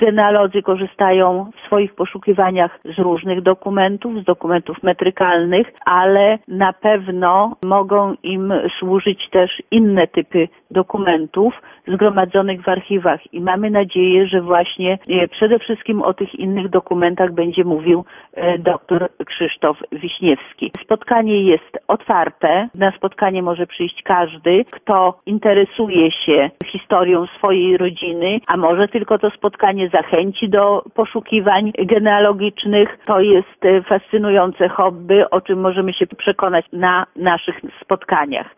Genealodzy korzystają w swoich poszukiwaniach z różnych dokumentów, z dokumentów metrykalnych, ale na pewno mogą im służyć też inne typy dokumentów zgromadzonych w archiwach i mamy nadzieję, że właśnie przede wszystkim o tych innych dokumentach będzie mówił dr Krzysztof Wiśniewski. Spotkanie jest otwarte. Na spotkanie może przyjść każdy, kto interesuje się historią swojej rodziny, a może tylko to spotkanie zachęci do poszukiwań genealogicznych. To jest fascynujące hobby, o czym możemy się przekonać na naszych spotkaniach.